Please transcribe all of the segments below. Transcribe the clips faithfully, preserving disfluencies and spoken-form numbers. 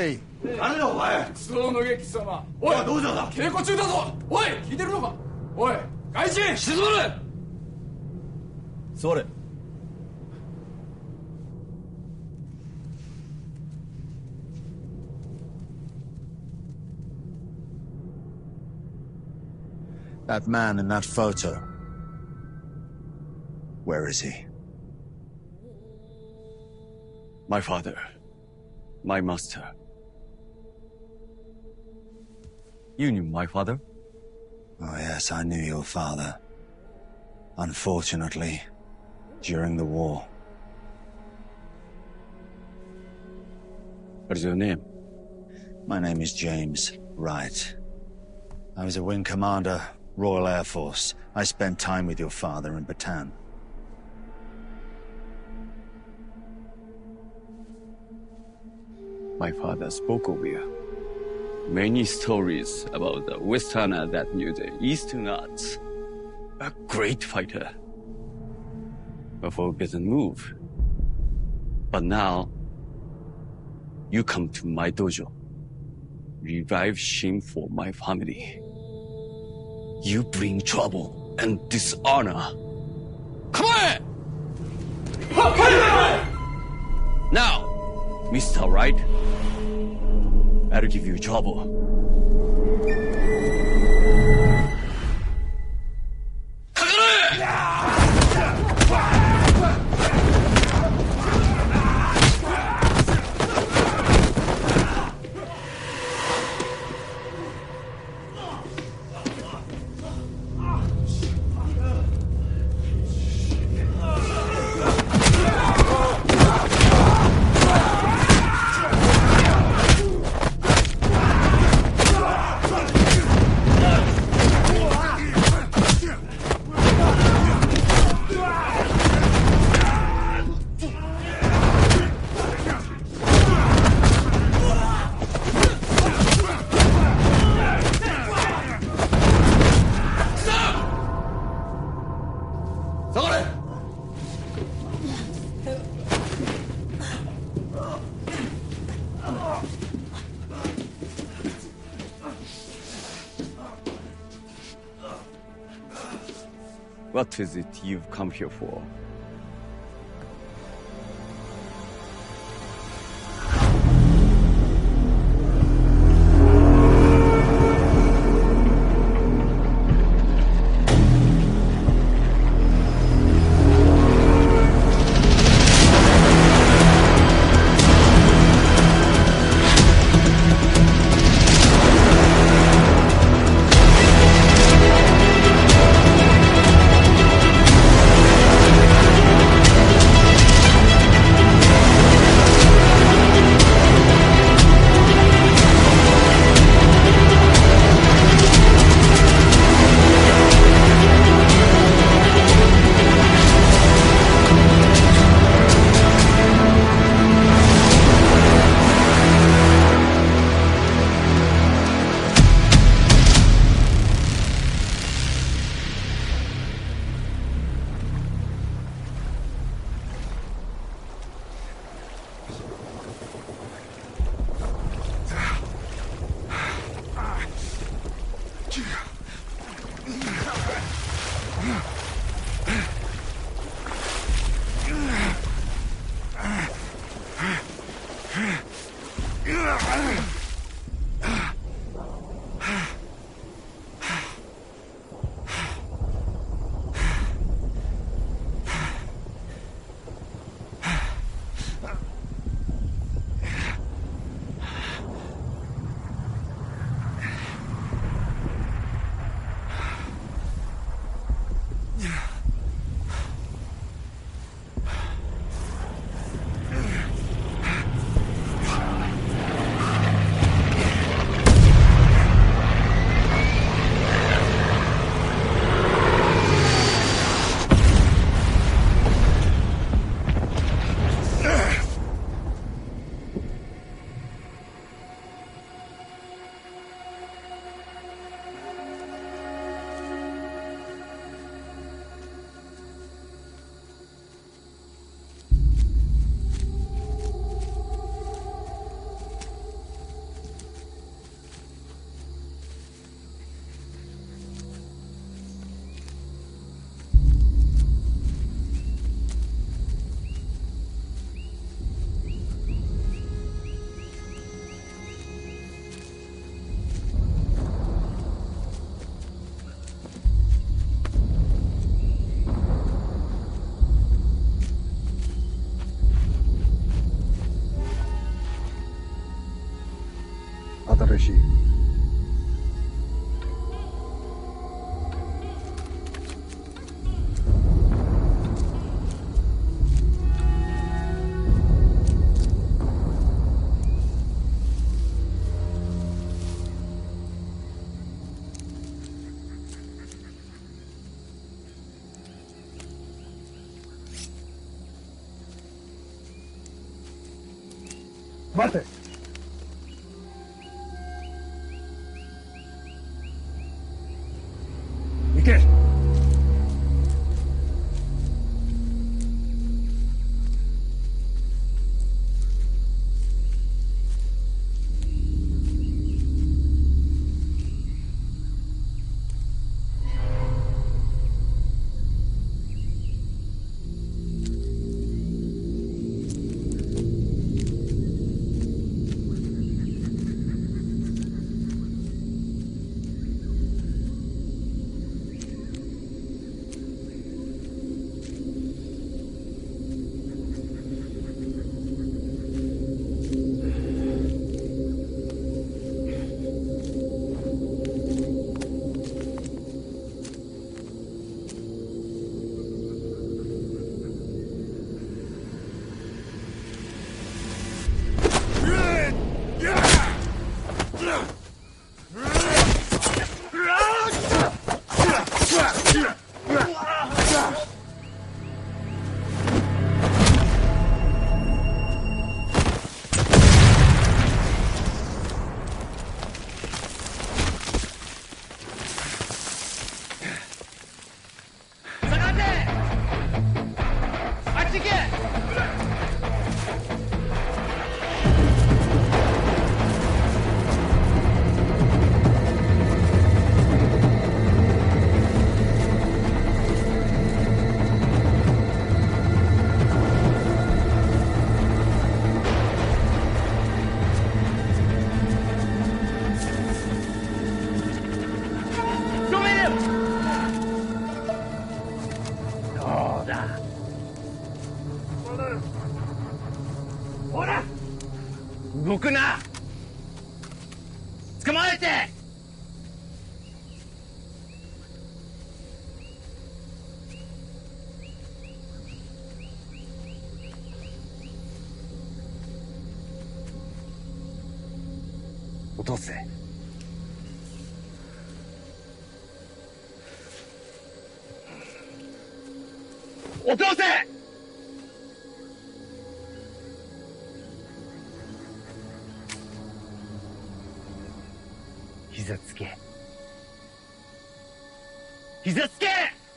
he? 誰だお前。 クソのげ貴様。おい、 どうしたんだ。 稽古中だぞ。おい、聞いてるのか。おい、外人静まれ。 座れ。That man in that photo. Where is he? My father. My master. You knew my father? Oh yes, I knew your father. Unfortunately, during the war. What is your name? My name is James Wright. I was a wing commander, Royal Air Force. I spent time with your father in Bataan. My father spoke of you. Many stories about the Westerner that knew the Eastern arts. A great fighter. A forbidden move. But now, you come to my dojo. Revive shame for my family. You bring trouble and dishonor. Come on! Now, Mister Wright, I'll give you trouble. What is it you've come here for? 待て。行け。 動くな。捕まえて。落とせ。落とせ。膝つけ。膝つけ。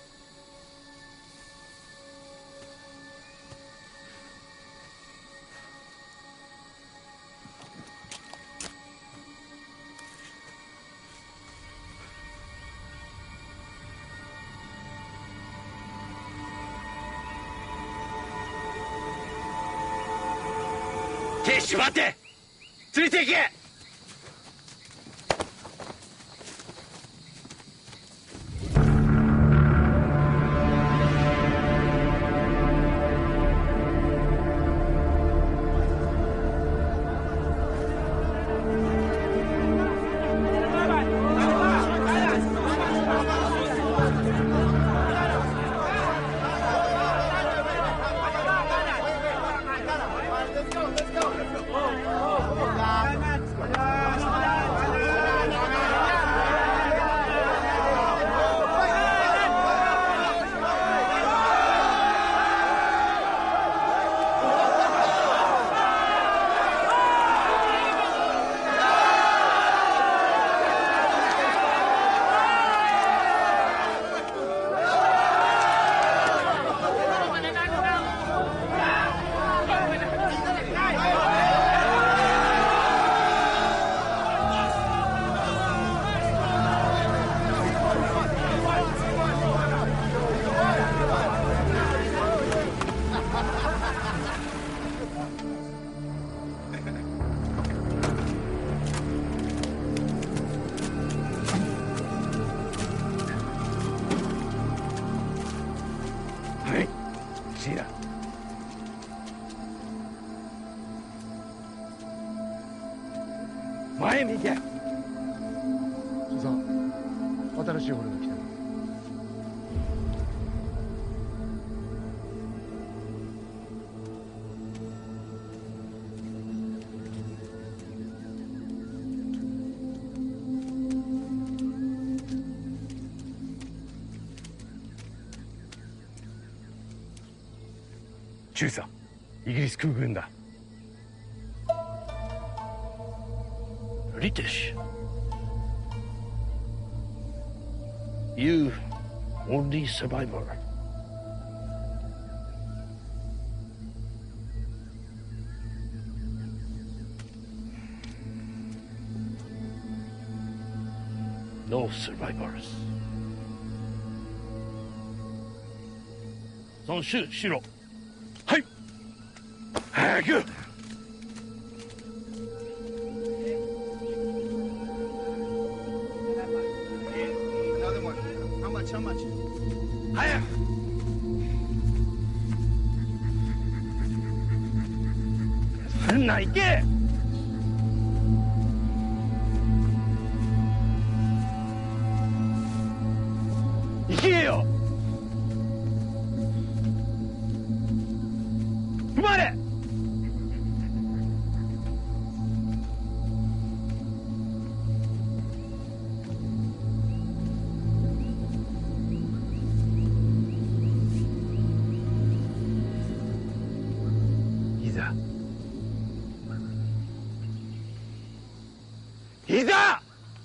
手縛って、ついていけ。前見て。 主さん、新しい捕虜が来た。 中佐、イギリス空軍だ。 British. You only survivor. No survivors. 孫秀しろ。はい。早く。早く。そんな行け。行けよ。踏まれ。いざ。いざ。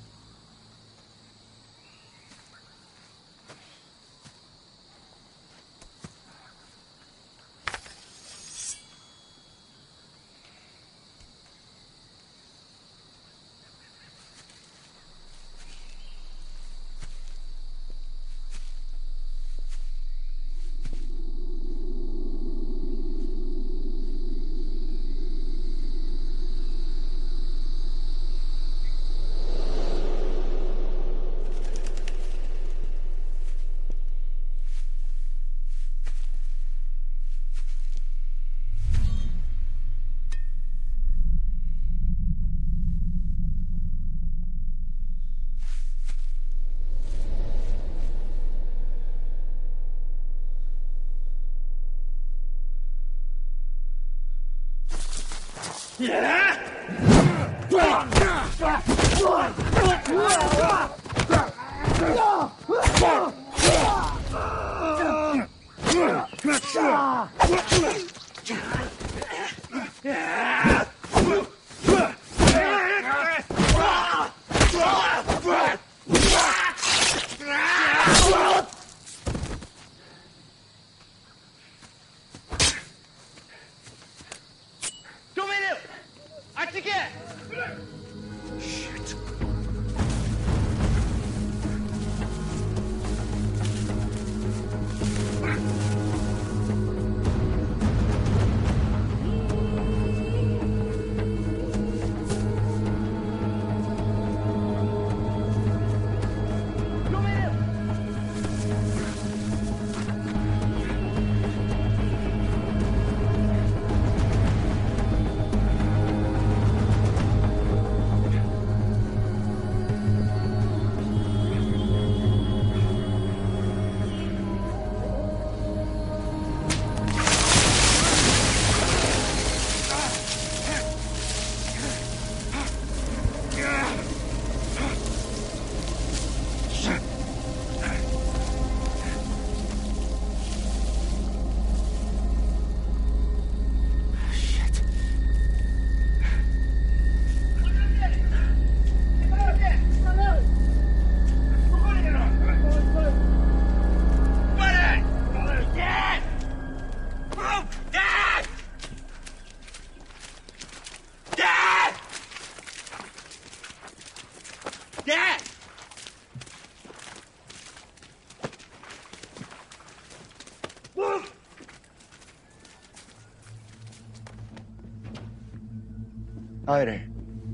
入れ。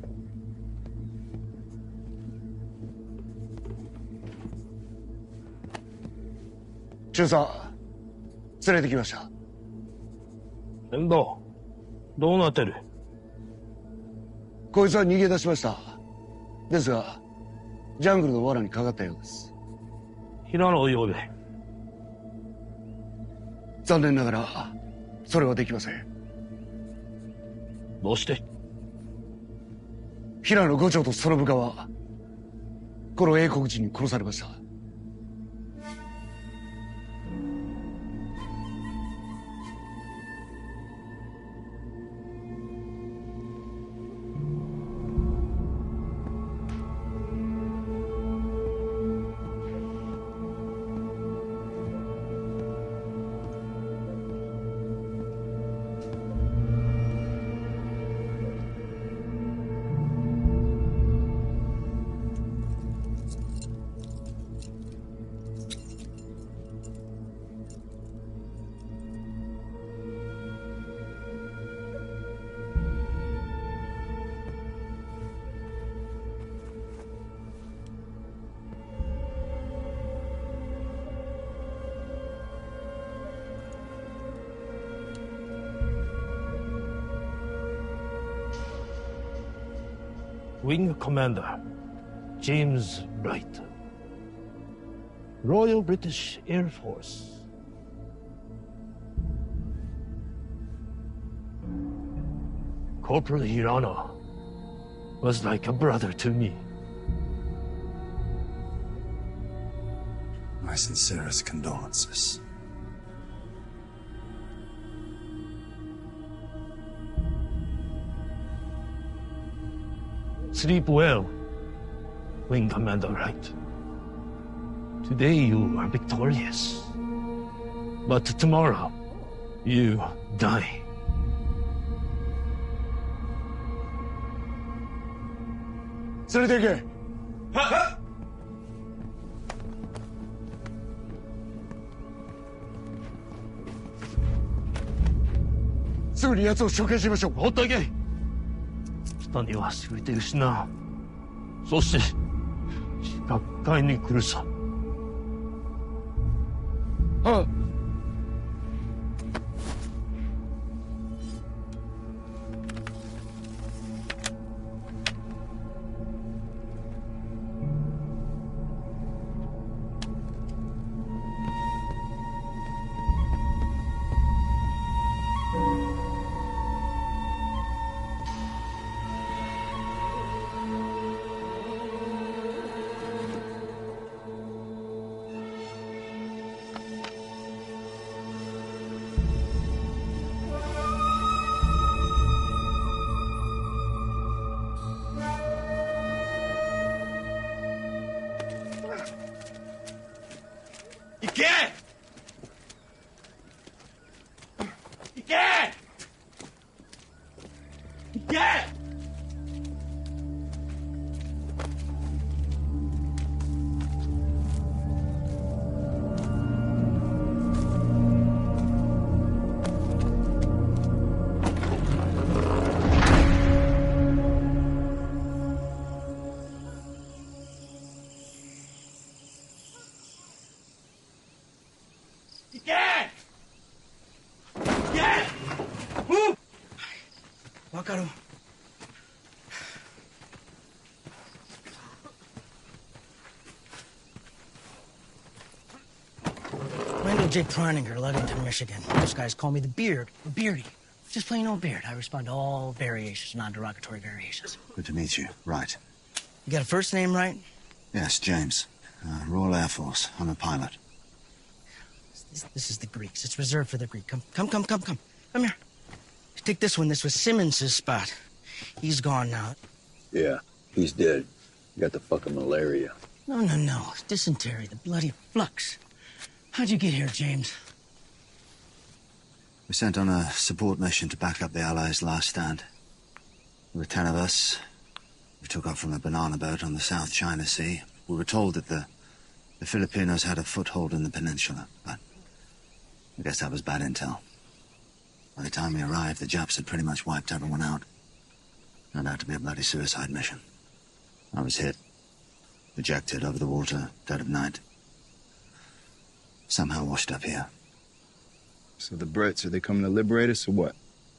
中佐、連れてきました。 天道、どうなってる？ こいつは逃げ出しました。ですが、ジャングルの罠にかかったようです。 平野を呼べ。 残念ながら、それはできません。 どうして？ 平野五条とその部下は、この英国人に殺されました。 Wing Commander James Wright, Royal British Air Force. Corporal Hirano was like a brother to me. My sincerest condolences. Sleep well, Wing Commander Wright. Today you are victorious. But tomorrow, you die. So they get.すぐに奴を処刑しましょう。 放っておけ。二人は全て失う。そして、学会に来るさ。 ああ。 行け行け行け行け行けわかる。Randall J. Preininger, Ludington, Michigan. Those guys call me the Beard, or Beardy. Just plain old Beard. I respond to all variations, non-derogatory variations. Good to meet you. Right. You got a first name, right? Yes, James. Uh, Royal Air Force. I'm a pilot. This, this is the Greeks. It's reserved for the Greek. Come, come, come, come, come. Come here. Take this one. This was Simmons' spot. He's gone now. Yeah, he's dead. Got the fucking malaria. No, no, no. Dysentery, the bloody flux. How'd you get here, James? We sent on a support mission to back up the Allies' last stand. There were ten of us. We took off from a banana boat on the South China Sea. We were told that the, the Filipinos had a foothold in the peninsula, but I guess that was bad intel. By the time we arrived, the Japs had pretty much wiped everyone out. Turned out to be a bloody suicide mission. I was hit. Ejected over the water, dead of night. Somehow washed up here. So the Brits, are they coming to liberate us or what?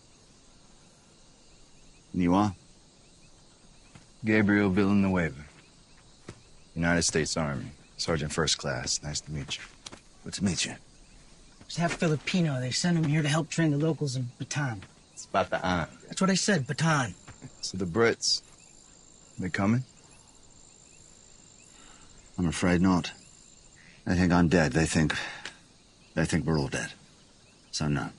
And you are? Gabriel Villanueva. United States Army. Sergeant First Class. Nice to meet you. Good to meet you. He's half Filipino. They sent him here to help train the locals in Bataan. It's Bataan. That's what I said, Bataan. So the Brits, they coming? I'm afraid not. They think I'm dead. They think... They think we're all dead. So no.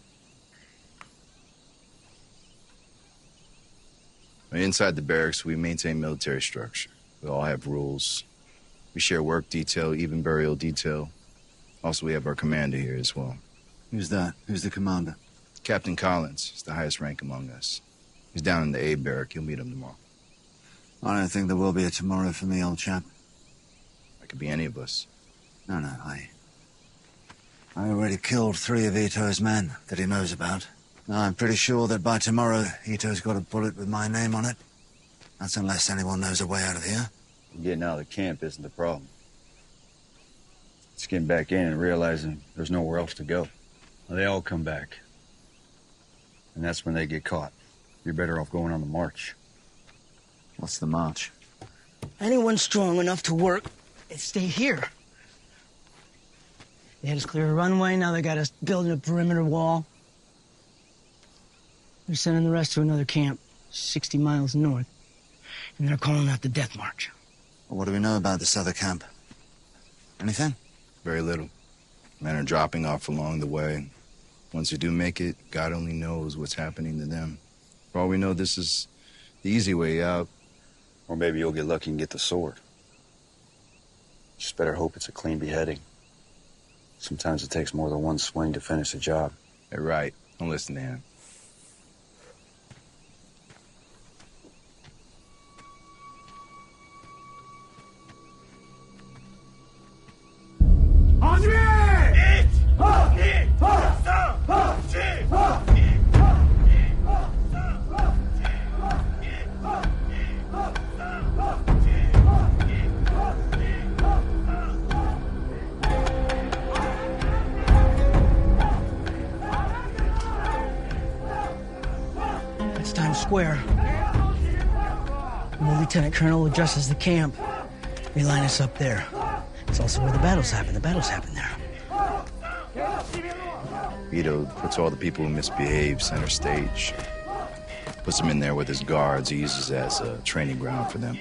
Inside the barracks, we maintain military structure. We all have rules. We share work detail, even burial detail. Also, we have our commander here as well. Who's that? Who's the commander? Captain Collins. He's the highest rank among us. He's down in the A barrack. You'll meet him tomorrow. I don't think there will be a tomorrow for me, old chap. That could be any of us. No, no, I... I already killed three of Ito's men that he knows about. Now, I'm pretty sure that by tomorrow, Ito's got a bullet with my name on it. That's unless anyone knows a way out of here. Getting out of the camp isn't the problem. It's getting back in and realizing there's nowhere else to go. Well, they all come back. And that's when they get caught. You're better off going on the march. What's the march? Anyone strong enough to work and stay here. They had us clear a runway, now they got us building a perimeter wall. They're sending the rest to another camp, sixty miles north. And they're calling out the Death March. Well, what do we know about this other camp? Anything? Very little. Men are dropping off along the way. Once you do make it, God only knows what's happening to them. For all we know, this is the easy way out. Or maybe you'll get lucky and get the sword. Just better hope it's a clean beheading. Sometimes it takes more than one swing to finish a job. You're right. Don't listen to him. That's Times Square. And the lieutenant colonel who addresses the camp. They line us up there. It's also where the battles happen. The battles happen there. Vito puts all the people who misbehave center stage. Puts them in there with his guards. He uses it as a training ground for them.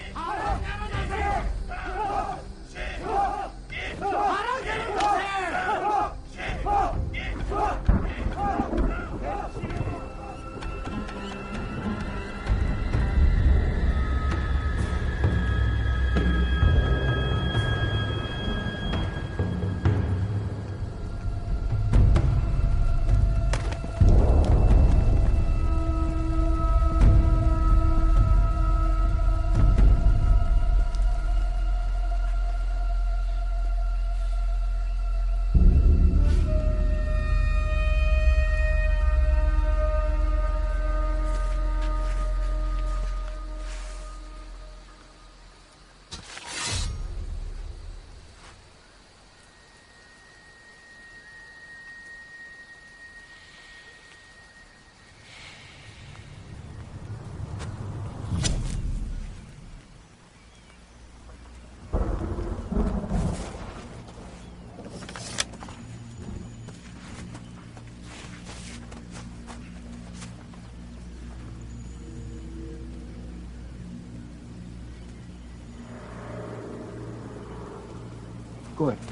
Go ahead.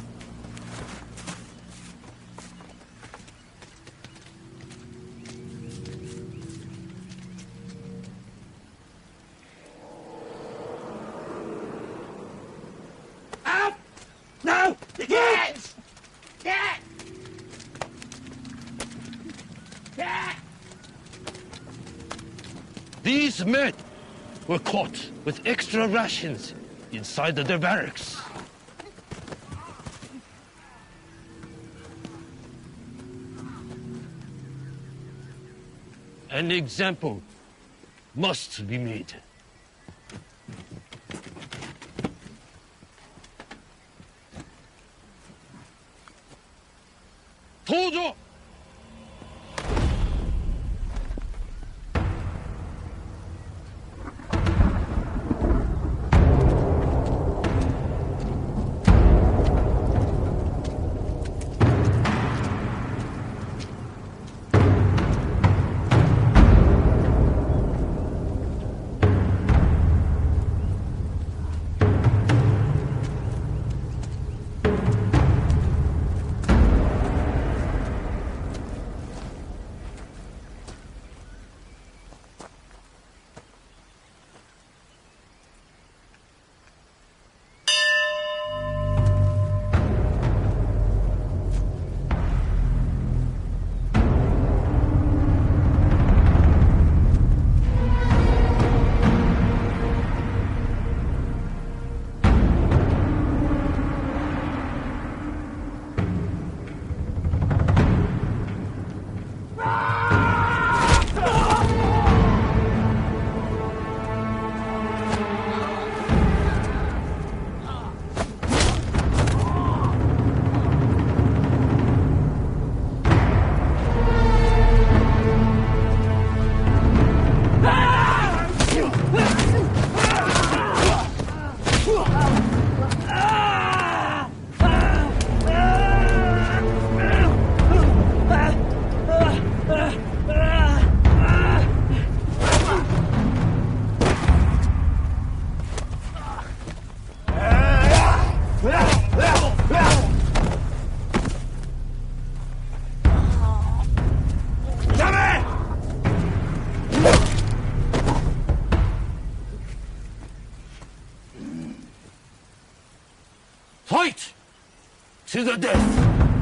Up! No! You can't! Can't! Can't! These men were caught with extra rations inside their barracks. An example must be made. 도저! To the death!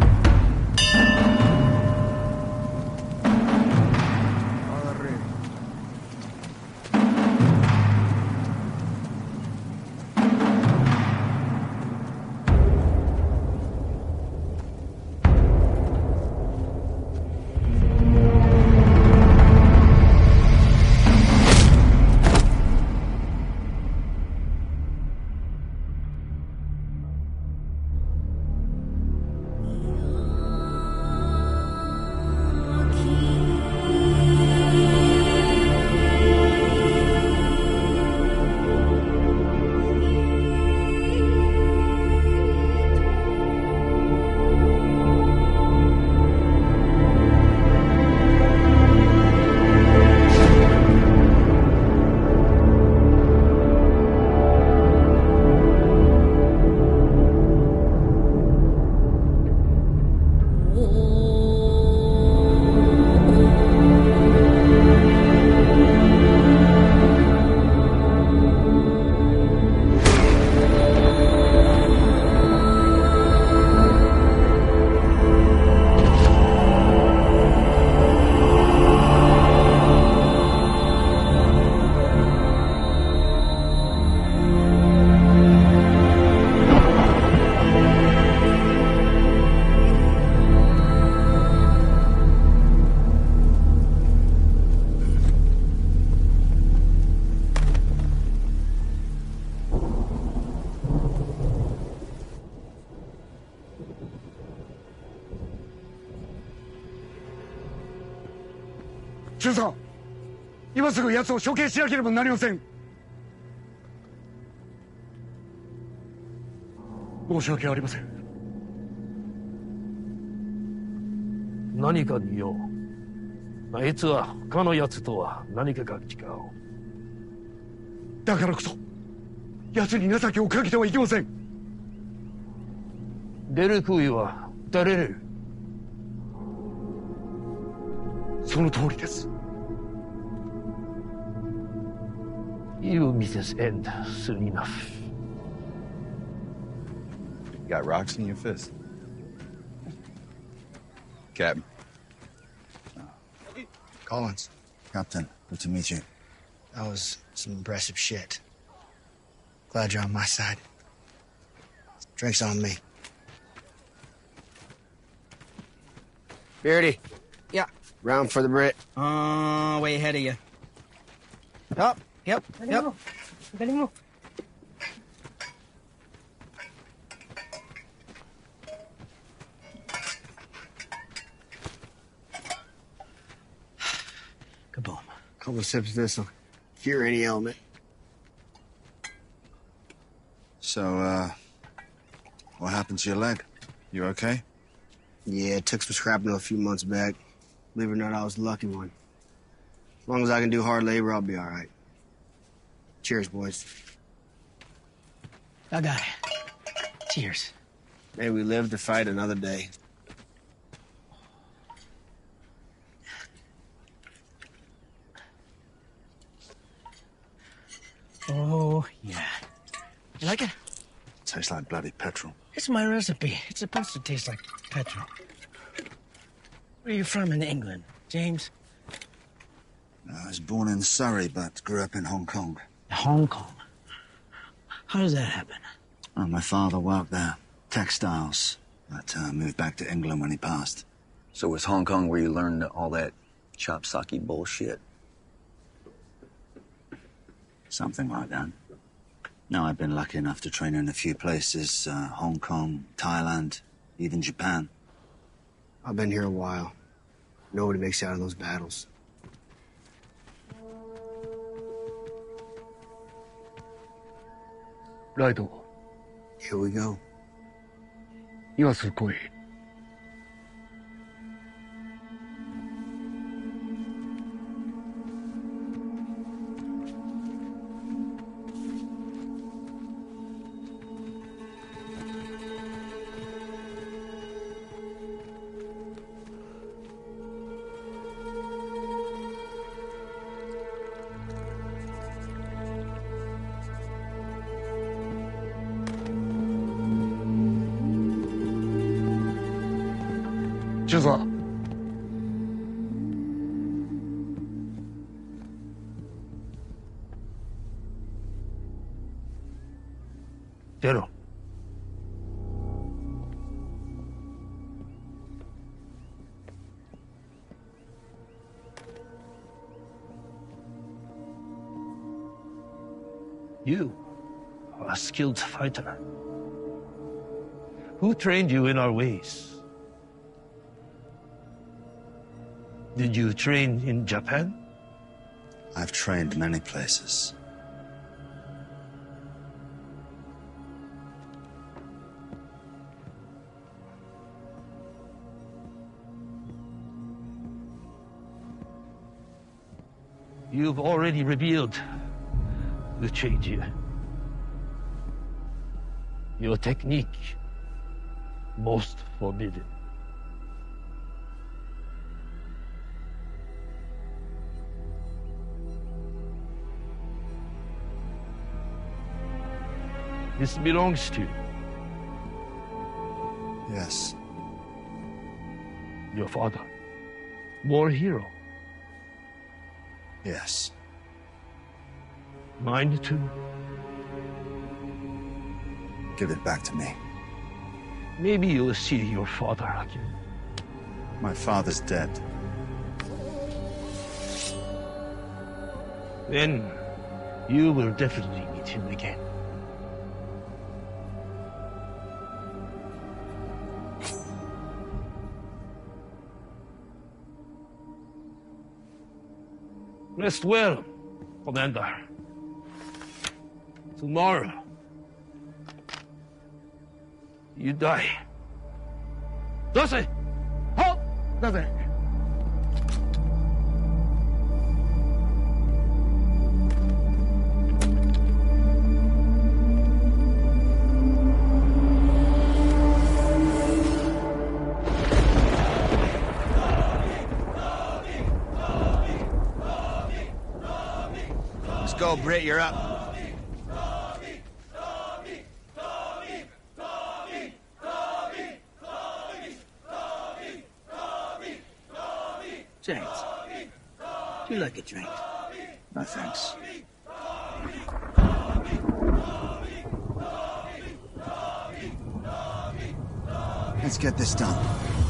中佐、今すぐ奴を処刑しなければなりません。申し訳ありません。 何かによ。あいつは他の奴とは何かが違う。 だからこそ奴に情けをかけてはいけません。 出る杭は打たれる。 その通りです。 You meet his end soon enough. You got rocks in your fist. Captain. Collins. Captain, good to meet you. That was some impressive shit. Glad you're on my side. Drink's on me. Beardy. Yeah. Round for the Brit. Uh, way ahead of you. Up. Yep. Yep. Kalimut. Kaboom. Couple of sips of this will cure any ailment. So, uh, what happened to your leg? You okay? Yeah, took some shrapnel a few months back. Believe it or not, I was the lucky one. As long as I can do hard labor, I'll be all right. Cheers, boys. I got it. Cheers. May we live to fight another day. Oh, yeah. You like it? Tastes like bloody petrol. It's my recipe. It's supposed to taste like petrol. Where are you from in England, James? I was born in Surrey, but grew up in Hong Kong. Hong Kong? How does that happen? Oh, my father worked there. Textiles. But uh, moved back to England when he passed. So was Hong Kong where you learned all that chop sake bullshit? Something like that. No, I've been lucky enough to train in a few places. Uh, Hong Kong, Thailand, even Japan. I've been here a while. Nobody makes it out of those battles. Raido. Here we go. 今すぐ来い。 知道。Zero. You are a skilled fighter. Who trained you in our ways? Did you train in Japan? I've trained many places. You've already revealed the change here. Your technique, most forbidden. This belongs to you. Yes. Your father. War hero. Yes. Mine too. Give it back to me. Maybe you'll see your father again. My father's dead. Then you will definitely meet him again. Rest well, Commander. Tomorrow, you die. Dose! Halt! Dose! Let's go, Britt, you're up. James, do you like a drink? No thanks. Let's get this done.